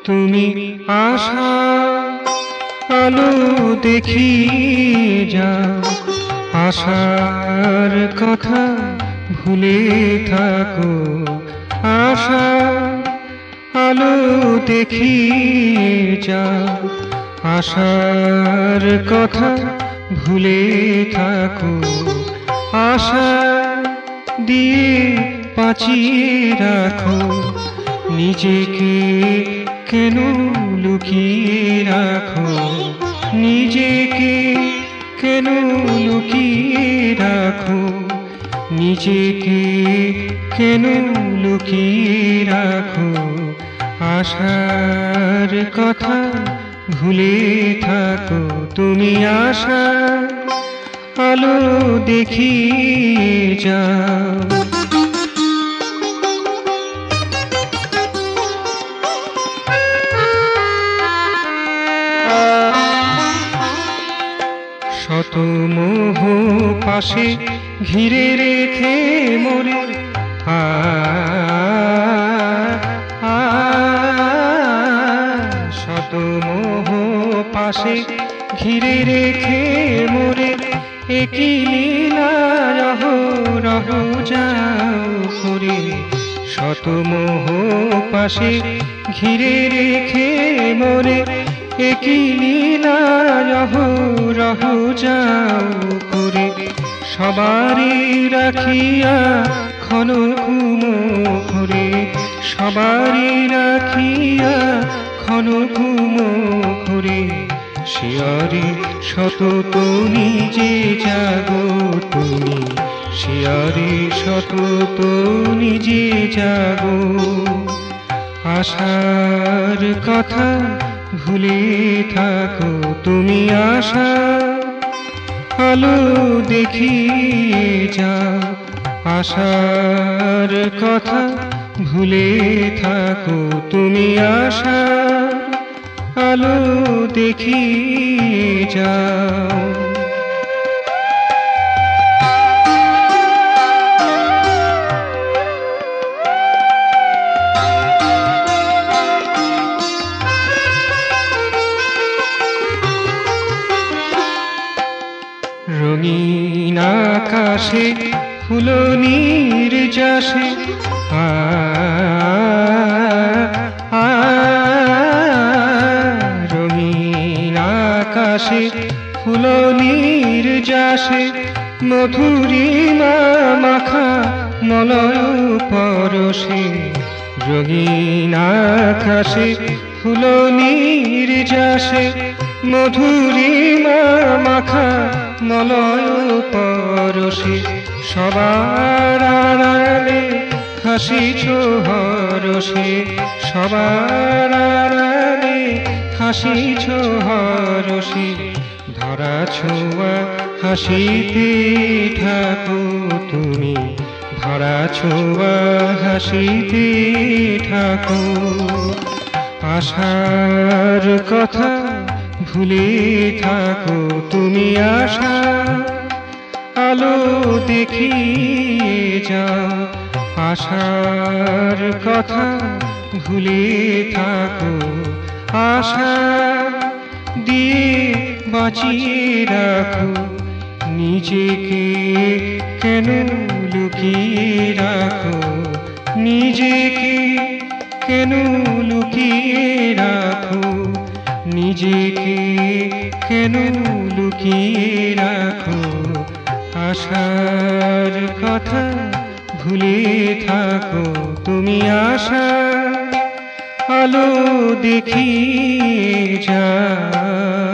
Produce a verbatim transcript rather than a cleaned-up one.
তুমি আশা আলো দেখিয়ে যাও, আশার কথা ভুলে থাকো। আশা আলো দেখিয়ে যাও, আশার কথা ভুলে থাকো। আশা দিয়ে বাঁচিয়ে রাখো, নিজেকে কেন লুকিয়ে রাখো, নিজেকে কেন লুকিয়ে রাখো, নিজেকে কেন লুকিয়ে রাখো। আশার কথা ভুলে থাকো, তুমি আশা আলো দেখিয়ে যাও। শত মোহ পাশে ঘিরে রেখে মোরে আ শত মোহ পাশে ঘিরে রেখে মোরে একই লীলা রহ রহ যাও করে। শত মোহ পাশে ঘিরে রেখে মোরে একই লীলা রহ রহ যাও করে। সবারই রাখিয়া ক্ষণ ঘুম ঘরে, সবারই রাখিয়া ক্ষণ ঘুম ঘরে। শিয়ারে শত নিজে জাগো তুমি, শিয়ারে শত নিজে জাগো। আশার কথা ভুলে থাকো, তুমি আশা আলো দেখিয়ে যাও, আশার কথা ভুলে থাকো। তুমি আশা আলো দেখিয়ে যাও। রঙিন আকাশে ফুলো নির্যাসে আ রঙিন আকাশে ফুলো নির্যাসে মধুরিমা মাখা মলয় পরশে। রঙিন আকাশে ফুলো নির্যাসে মধুরিমা মাখা মলয় পরশে। সবার আড়ালে হাসিছ হরষে, সবার আড়ালে হাসিছ হরষে। ধরা ছোঁয়া হাসিতে থাকো তুমি, ধরা ছোঁয়া হাসিতে থাকো। আশার কথা ভুলে থাকো, তুমি আশা আলো দেখিয়ে যাও, আশার কথা ভুলে থাকো। আশা দিয়ে বাঁচিয়ে রাখো, নিজেকে কেন লুকিয়ে রাখো, নিজেকে কেন লুকিয়ে রাখো, নিজেকে কেন লুকিয়ে রাখো। আশার কথা ভুলে থাকো, তুমি আশা আলো দেখিয়ে যাও।